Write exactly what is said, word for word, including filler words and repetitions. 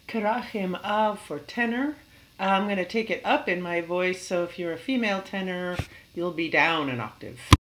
Karachim Av for tenor. I'm going to take it up in my voice, so if you're a female tenor, you'll be down an octave.